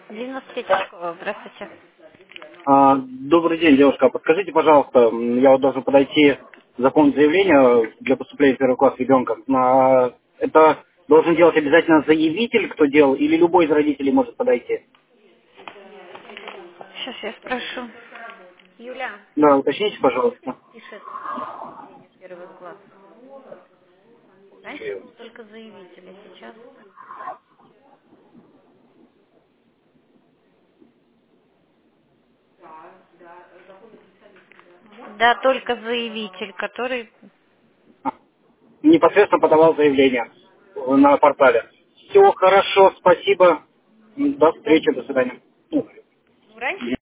93-я школа, здравствуйте. Добрый день, девушка. Подскажите, пожалуйста, я вот должен подойти заполнить заявление для поступления в первый класс ребенка. Это должен делать обязательно заявитель, кто делал, или любой из родителей может подойти? Сейчас я спрошу. Юля, Да, уточните, пожалуйста. пишет поступление в первый класс. Раньше было только заявители, сейчас... Да, только заявитель, который... Непосредственно подавал заявление на портале. Все хорошо, спасибо. До встречи, до свидания. Раньше